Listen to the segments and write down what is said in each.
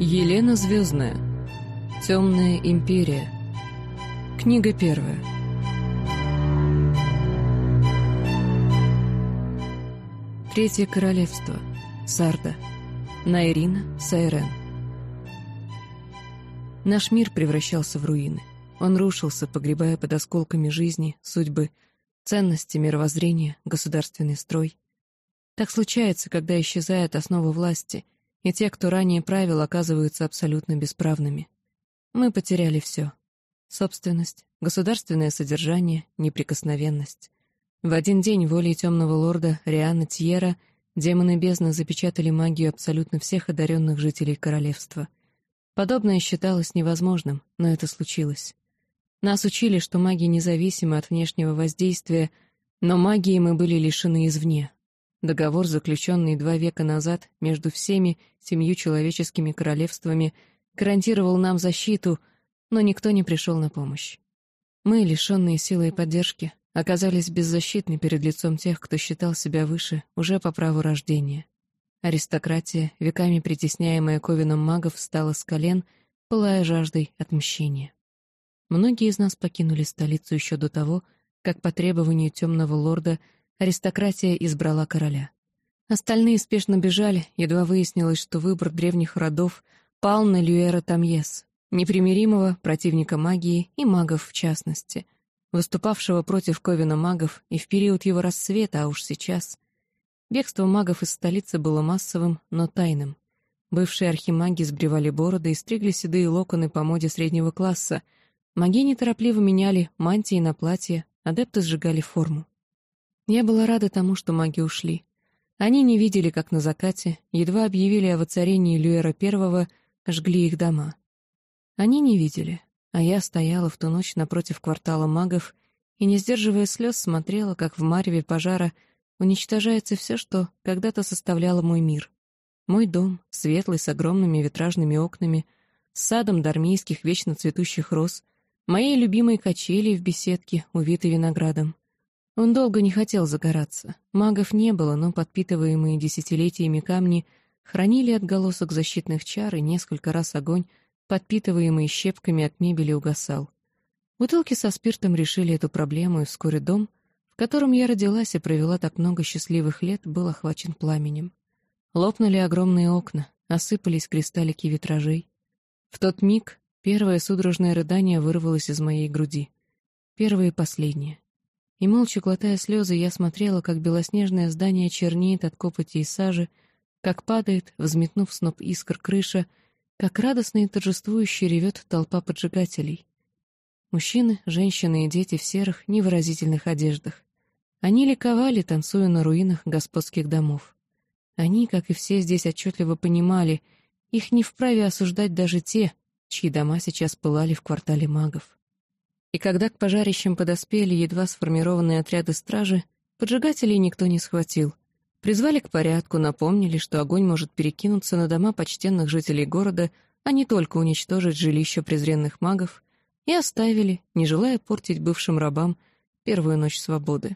Елена Звездная. Темная империя. Книга первая. Третье королевство. Сарда. Найрина Сайрен. Наш мир превращался в руины. Он рушился, погребая под осколками жизни, судьбы, ценности, мировоззрения, государственный строй. Так случается, когда исчезает основа власти, и те, кто ранее правил, оказываются абсолютно бесправными. Мы потеряли все. Собственность, государственное содержание, неприкосновенность. В один день волей темного лорда Риана Тьера демоны бездны запечатали магию абсолютно всех одаренных жителей королевства. Подобное считалось невозможным, но это случилось. Нас учили, что маги независимы от внешнего воздействия, но магии мы были лишены извне. Договор, заключенный 2 века назад между всеми 7 человеческими королевствами, гарантировал нам защиту, но никто не пришел на помощь. Мы, лишенные силы и поддержки, оказались беззащитны перед лицом тех, кто считал себя выше уже по праву рождения. Аристократия, веками притесняемая ковеном магов, встала с колен, пылая жаждой отмщения. Многие из нас покинули столицу еще до того, как по требованию темного лорда аристократия избрала короля. Остальные спешно бежали, едва выяснилось, что выбор древних родов пал на Люэра Тамьес, непримиримого противника магии и магов в частности, выступавшего против ковена магов и в период его расцвета, а уж сейчас. Бегство магов из столицы было массовым, но тайным. Бывшие архимаги сбривали бороды и стригли седые локоны по моде среднего класса, маги неторопливо меняли мантии на платья, адепты сжигали форму. Я была рада тому, что маги ушли. Они не видели, как на закате, едва объявили о воцарении Люэра I, жгли их дома. Они не видели, а я стояла в ту ночь напротив квартала магов и, не сдерживая слез, смотрела, как в мареве пожара уничтожается все, что когда-то составляло мой мир. Мой дом, светлый, с огромными витражными окнами, с садом дармийских вечно цветущих роз, моей любимой качели в беседке, увитой виноградом. Он долго не хотел загораться. Магов не было, но подпитываемые десятилетиями камни хранили отголосок защитных чар, и несколько раз огонь, подпитываемый щепками от мебели, угасал. Бутылки со спиртом решили эту проблему, и вскоре дом, в котором я родилась и провела так много счастливых лет, был охвачен пламенем. Лопнули огромные окна, осыпались кристаллики витражей. В тот миг первое судорожное рыдание вырвалось из моей груди. Первое и последнее. И, молча глотая слезы, я смотрела, как белоснежное здание чернеет от копоти и сажи, как падает, взметнув сноп искр, крыша, как радостно и торжествующе ревет толпа поджигателей. Мужчины, женщины и дети в серых, невыразительных одеждах. Они ликовали, танцуя на руинах господских домов. Они, как и все здесь, отчетливо понимали, их не вправе осуждать даже те, чьи дома сейчас пылали в квартале магов. И когда к пожарищам подоспели едва сформированные отряды стражи, поджигателей никто не схватил. Призвали к порядку, напомнили, что огонь может перекинуться на дома почтенных жителей города, а не только уничтожить жилища презренных магов, и оставили, не желая портить бывшим рабам первую ночь свободы.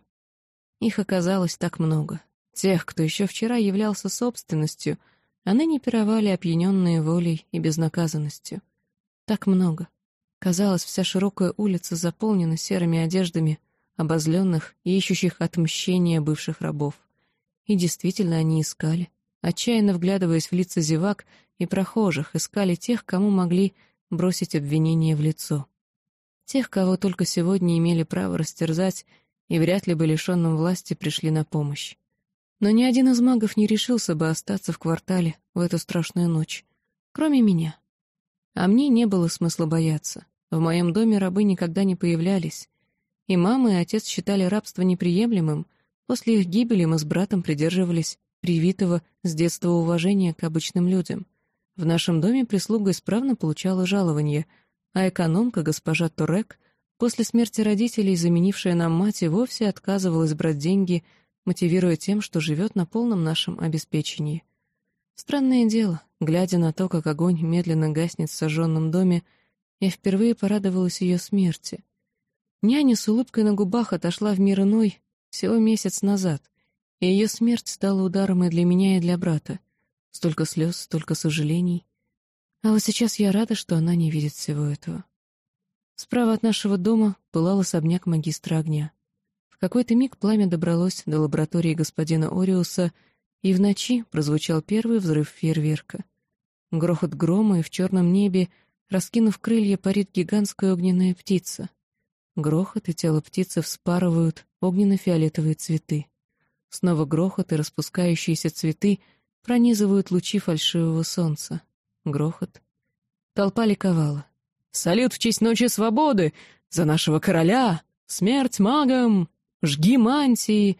Их оказалось так много. Тех, кто еще вчера являлся собственностью, а ныне пировали опьяненные волей и безнаказанностью. Так много. Казалось, вся широкая улица заполнена серыми одеждами, обозленных и ищущих отмщения бывших рабов. И действительно они искали, отчаянно вглядываясь в лица зевак и прохожих, искали тех, кому могли бросить обвинение в лицо. Тех, кого только сегодня имели право растерзать, и вряд ли бы лишенным власти пришли на помощь. Но ни один из магов не решился бы остаться в квартале в эту страшную ночь, кроме меня. А мне не было смысла бояться. В моем доме рабы никогда не появлялись. И мама, и отец считали рабство неприемлемым. После их гибели мы с братом придерживались привитого с детства уважения к обычным людям. В нашем доме прислуга исправно получала жалование, а экономка, госпожа Торек, после смерти родителей, заменившая нам мать, и вовсе отказывалась брать деньги, мотивируя тем, что живет на полном нашем обеспечении. Странное дело, глядя на то, как огонь медленно гаснет в сожженном доме, я впервые порадовалась ее смерти. Няня с улыбкой на губах отошла в мир иной всего месяц назад, и ее смерть стала ударом и для меня, и для брата. Столько слез, столько сожалений. А вот сейчас я рада, что она не видит всего этого. Справа от нашего дома пылал особняк магистра огня. В какой-то миг пламя добралось до лаборатории господина Ориуса, и в ночи прозвучал первый взрыв фейерверка. Грохот грома, и в черном небе, раскинув крылья, парит гигантская огненная птица. Грохот, и тело птицы вспарывают огненно-фиолетовые цветы. Снова грохот, и распускающиеся цветы пронизывают лучи фальшивого солнца. Грохот. Толпа ликовала. «Салют в честь Ночи Свободы! За нашего короля! Смерть магам! Жги мантии!»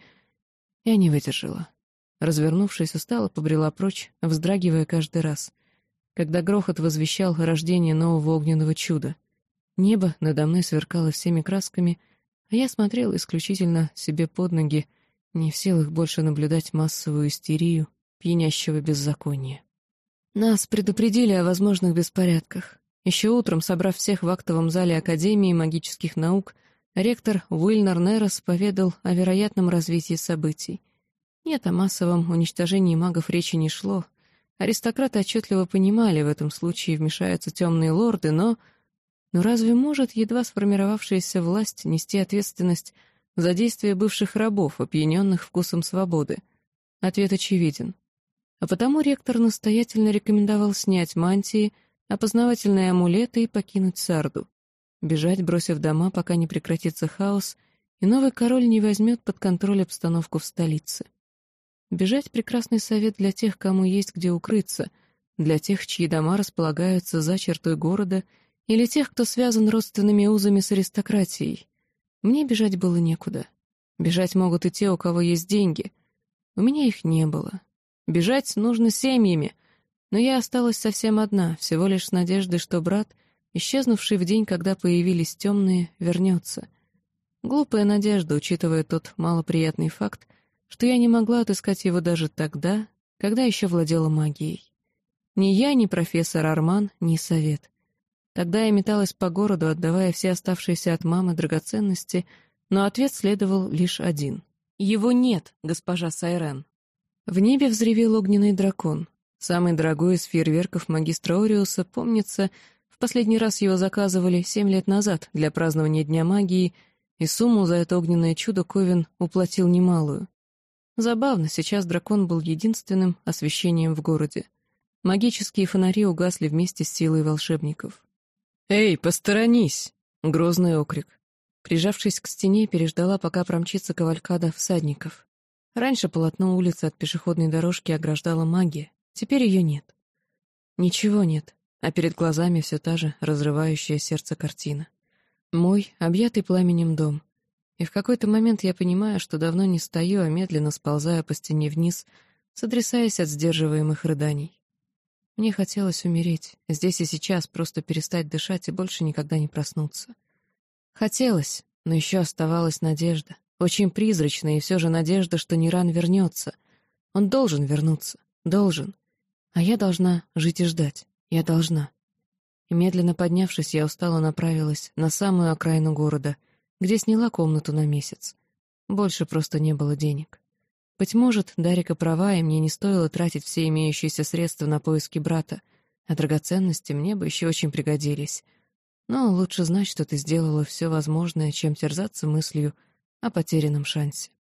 Я не выдержала. Развернувшись, устало побрела прочь, вздрагивая каждый раз, когда грохот возвещал рождение нового огненного чуда. Небо надо мной сверкало всеми красками, а я смотрела исключительно себе под ноги, не в силах больше наблюдать массовую истерию пьянящего беззакония. Нас предупредили о возможных беспорядках. Еще утром, собрав всех в актовом зале Академии магических наук, ректор Уильнер Нерос поведал о вероятном развитии событий. Нет, о массовом уничтожении магов речи не шло. Аристократы отчетливо понимали, в этом случае вмешаются темные лорды, но разве может едва сформировавшаяся власть нести ответственность за действия бывших рабов, опьяненных вкусом свободы? Ответ очевиден. А потому ректор настоятельно рекомендовал снять мантии, опознавательные амулеты и покинуть Сарду. Бежать, бросив дома, пока не прекратится хаос, и новый король не возьмет под контроль обстановку в столице. Бежать — прекрасный совет для тех, кому есть где укрыться, для тех, чьи дома располагаются за чертой города, или тех, кто связан родственными узами с аристократией. Мне бежать было некуда. Бежать могут и те, у кого есть деньги. У меня их не было. Бежать нужно семьями, но я осталась совсем одна, всего лишь с надеждой, что брат, исчезнувший в день, когда появились темные, вернется. Глупая надежда, учитывая тот малоприятный факт, что я не могла отыскать его даже тогда, когда еще владела магией. Ни я, ни профессор Арман, ни совет. Тогда я металась по городу, отдавая все оставшиеся от мамы драгоценности, но ответ следовал лишь один. «Его нет, госпожа Сайрен». В небе взревел огненный дракон. Самый дорогой из фейерверков магистра Ориуса, помнится, в последний раз его заказывали 7 лет назад для празднования Дня магии, и сумму за это огненное чудо Ковен уплатил немалую. Забавно, сейчас дракон был единственным освещением в городе. Магические фонари угасли вместе с силой волшебников. «Эй, посторонись!» — грозный окрик. Прижавшись к стене, переждала, пока промчится кавалькада всадников. Раньше полотно улицы от пешеходной дорожки ограждала магия, теперь ее нет. Ничего нет, а перед глазами все та же разрывающая сердце картина. Мой, объятый пламенем дом. И в какой-то момент я понимаю, что давно не стою, а медленно сползаю по стене вниз, сотрясаясь от сдерживаемых рыданий. Мне хотелось умереть, здесь и сейчас, просто перестать дышать и больше никогда не проснуться. Хотелось, но еще оставалась надежда, очень призрачная, и все же надежда, что Ниран вернется. Он должен вернуться, должен. А я должна жить и ждать, я должна. И медленно поднявшись, я устало направилась на самую окраину города, где сняла комнату на месяц. Больше просто не было денег. Быть может, Дарика права, и мне не стоило тратить все имеющиеся средства на поиски брата, а драгоценности мне бы еще очень пригодились. Но лучше знать, что ты сделала все возможное, чем терзаться мыслью о потерянном шансе.